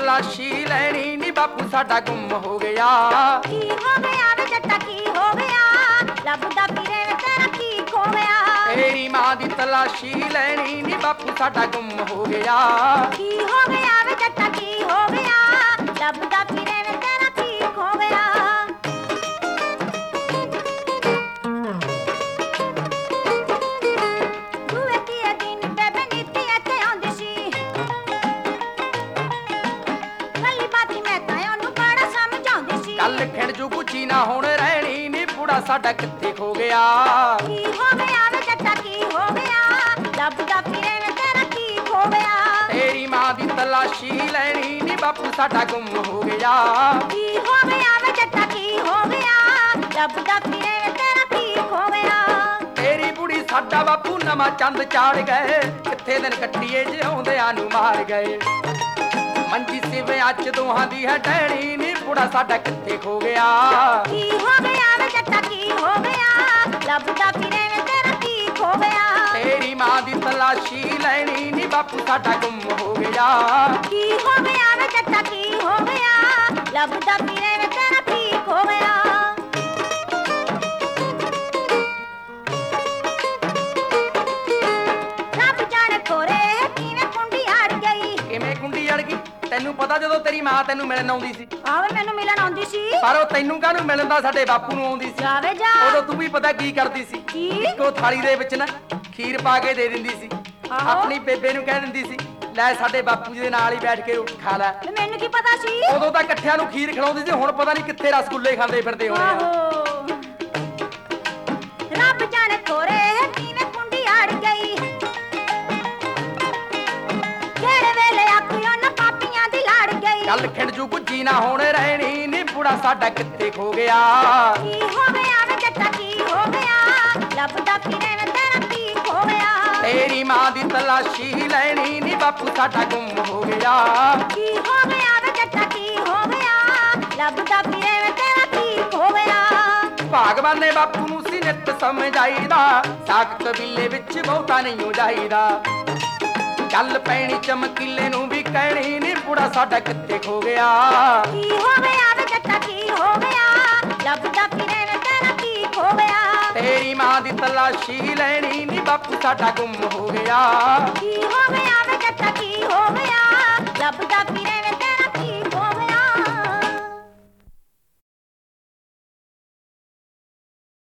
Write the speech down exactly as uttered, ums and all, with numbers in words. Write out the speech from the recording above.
ਤਲਾਸ਼ੀ ਲੈਣੀ ਨੀ ਬਾਪੂ ਸਾਡਾ ਗੁੰਮ ਹੋ ਗਿਆ। ਕੀ ਹੋ ਗਿਆ ਵੇ ਜੱਟਾ ਕੀ ਹੋ ਗਿਆ, ਲੱਭਦਾ ਫਿਰੇ ਵੇ ਤੇਰਾ ਕੀ ਖੋ ਗਿਆ। ਤੇਰੀ ਮਾਂ ਦੀ ਤਲਾਸ਼ੀ ਲੈਣੀ ਨੀ ਬਾਪੂ ਸਾਡਾ ਗੁੰਮ ਹੋ ਗਿਆ। ਕੀ ਹੋ ਗਿਆ ਵੇ ਜੱਟਾ ਕੀ ਹੋ ਗਿਆ, ਲੱਭਦਾ ਫਿਰੇ ਵੇ ਤੇਰਾ ਕੀ ਖੋ ਗਿਆ। ਦੂਏ ਤੀਏ ਦਿਨ ਬੇਬੇ ਨੀਤੀ ਇੱਥੇ ਆਉਂਦੀ ਸੀ, ਕੱਲੀ ਬਾਤੀ ਮੈਂ ਤਾਂ ਉਹਨੂੰ ਬੜਾ ਸਮਝਾਉਂਦੀ ਸੀ। ਕੱਲ ਖਿੰਡ ਜੂ ਗੁੱਚੀ ਨਾ ਹੁਣ ਰਹਿਣੀ ਨੀ ਬੁੜਾ ਸਾਡਾ ਕਿੱਥੇ ਖੋ ਗਿਆ। ਕੀ ਹੋ ਗਿਆ ਵੇ ਜੱਟਾ ਕੀ ਹੋ ਗਿਆ, ਲੱਭਦਾ ਫਿਰੇ ਵੇ ਤੇਰਾ ਕੀ ਖੋ ਗਿਆ। ਤੇਰੀ ਮਾਂ ਦੀ ਤਲਾਸ਼ੀ ਲੈਣੀ ਨੀ ਬਾਪੂ ਸਾਡਾ ਗੁੰਮ ਹੋ ਗਿਆ। ਕੀ ਹੋ ਗਿਆ ਵੇ ਜੱਟਾ ਕੀ ਹੋ ਗਿਆ, ਲੱਭਦਾ ਫਿਰੇ ਵੇ ਤੇਰਾ ਕੀ ਖੋ ਗਿਆ। ਤੇਰੀ ਬੁੜੀ ਸਾਡਾ ਬਾਪੂ ਨਵਾਂ ਚੰਦ ਚਾੜ ਗਏ, ਕਿੱਥੇ ਦਿਨ ਕੱਟੀਏ ਜਿਉਂਦਿਆਂ ਨੂੰ ਮਾਰ ਗਏ। ਮੰਜੀ ਸਿਵੇ ਅੱਜ ਦੋਹਾਂ ਦੀ ਹੈ ਡੈਣੀ ਨੀ ਬੁੜਾ ਸਾਡਾ ਕਿੱਥੇ ਖੋ ਗਿਆ। ਕੀ ਹੋ ਗਿਆ ਵੇ ਜੱਟਾ ਕੀ ਹੋ ਗਿਆ, ਲੱਭਦਾ ਫਿਰੇ ਵੇ ਤੇਰਾ ਕੀ ਖੋ ਗਿਆ। ਤੇਰੀ ਮਾਂ ਦੀ ਤਲਾਸ਼ੀ ਲੈਣੀ ਨੀ ਬਾਪੂ ਸਾਡਾ ਗੁੰਮ ਹੋ ਗਿਆ। ਕੀ ਹੋ ਗਿਆ ਵੇ ਜੱਟਾ ਕੀ ਹੋ ਗਿਆ, ਲੱਭਦਾ ਫਿਰੇ ਵੇ ਤੇਰਾ ਕੀ ਖੋ ਗਿਆ। ਰੱਬ ਜਾਣੇ ਕੋਰੇ ਕਿਵੇਂ ਕੁੰਡੀ ਅੜ ਗਈ। ਕਿਵੇਂ ਕੁੰਡੀ ਅੜ ਗਈ? ਤੈਨੂੰ ਪਤਾ ਜਦੋਂ ਤੇਰੀ ਮਾਂ ਤੈਨੂੰ ਮਿਲਣ ਆਉਂਦੀ ਸੀ, ਆਵੇ ਮੈਨੂੰ ਮਿਲਣ ਆਉਂਦੀ ਸੀ, ਪਰ ਉਹ ਤੈਨੂੰ ਕਾਹਨੂੰ ਮਿਲਣ ਦਾ ਸਾਡੇ ਬਾਪੂ ਨੂੰ ਆਉਂਦੀ ਸੀ। ਜਾਵੇ ਜਾ। ਉਦੋਂ ਤੂੰ ਵੀ ਪਤਾ ਕੀ ਕਰਦੀ ਸੀ, ਕੀ? ਇੱਕੋ ਥਾਲੀ ਦੇ ਵਿੱਚ ਨਾ ਖੀਰ ਪਾ ਕੇ ਦੇ ਦਿੰਦੀ ਸੀ। ਆਹੋ। ਆਪਣੀ ਬੇਬੇ ਨੂੰ ਕਹਿ ਦਿੰਦੀ ਸੀ ਲੈ ਸਾਡੇ ਬਾਪੂ ਜੀ ਦੇ ਨਾਲ ਹੀ ਬੈਠ ਕੇ ਰੋਟੀ ਖਾ ਲੈ। ਤੇ ਮੈਨੂੰ ਕੀ ਪਤਾ ਸੀ। ਉਦੋਂ ਤਾਂ ਇਕੱਠਿਆਂ ਨੂੰ ਖੀਰ ਖਿਲਾਉਂਦੀ ਸੀ, ਹੁਣ ਪਤਾ ਨਹੀਂ ਕਿੱਥੇ ਰਸਗੁੱਲੇ ਖਾਂਦੇ ਫਿਰਦੇ ਹੋਣੇ ਆ। ਆਹੋ ਰੱਬ ਜਾਣੇ ਕੋਰੇ ਕਿਵੇਂ ਕੁੰਡੀ ਅੜ ਗਈ। ਕਿਹੜੇ ਵੇਲੇ ਆਖਿਓ ਨਾ ਪਾਪੀਆਂ ਦੀ ਲੜ ਗਈ। ਕੱਲ ਖਿੰਡ ਜੂ ਗੁੱਜੀ ਨਾ ਹੁਣ ਰਹਿਣੀ ਨੀ ਬੁੜਾ ਸਾਡਾ ਕਿੱਥੇ ਖੋ ਗਿਆ। ਕੀ ਹੋ ਗਿਆ ਵੇ ਜੱਟਾ ਕੀ ਹੋ ਗਿਆ, ਲੱਭਦਾ ਫਿਰੇ ਵੇ ਤੇਰਾ ਕੀ ਖੋ ਗਿਆ। ਤੇਰੀ ਮਾਂ ਦੀ ਤਲਾਸ਼ੀ ਲੈਣੀ ਨੀ ਬਾਪੂ ਸਾਡਾ ਗੁੰਮ ਹੋ ਗਿਆ। ਕੀ ਹੋ ਗਿਆ ਵੇ ਜੱਟਾ ਕੀ ਹੋ ਗਿਆ, ਲੱਭਦਾ ਫਿਰੇ ਵੇ ਤੇਰਾ ਕੀ ਖੋ ਗਿਆ। ਭਾਗਵਾਨ ਨੇ ਬਾਪੂ ਨੂੰ ਸੀ ਨਿੱਤ ਸਮਝਾਈਦਾ, ਸਾਕ ਕਬੀਲੇ ਵਿੱਚ ਬਹੁਤਾ ਨਹੀਂ ਹੋ ਜਾਈਦਾ। ਗੱਲ ਪੈਣੀ ਚਮਕੀਲੇ ਨੂੰ ਵੀ ਕਹਿਣੀ ਨੀ ਬੁੜਾ ਸਾਡਾ ਕਿੱਥੇ ਖੋ ਗਿਆ। ਕੀ ਹੋ ਗਿਆ ਵੇ ਜੱਟਾ ਕੀ ਹੋ ਗਿਆ, ਲੱਭਦਾ ਫਿਰੇ ਵੇ ਤੇਰਾ ਕੀ ਖੋ ਗਿਆ। ਤੇਰੀ ਮਾਂ ਦੀ ਤਲਾਸ਼ੀ ਲੈਣੀ ਨੀ ਬਾਪੂ ਸਾਡਾ ਗੁੰਮ ਹੋ ਗਿਆ। ਕੀ ਹੋ ਗਿਆ ਵੇ ਜੱਟਾ ਕੀ ਹੋ ਗਿਆ, ਲੱਭਦਾ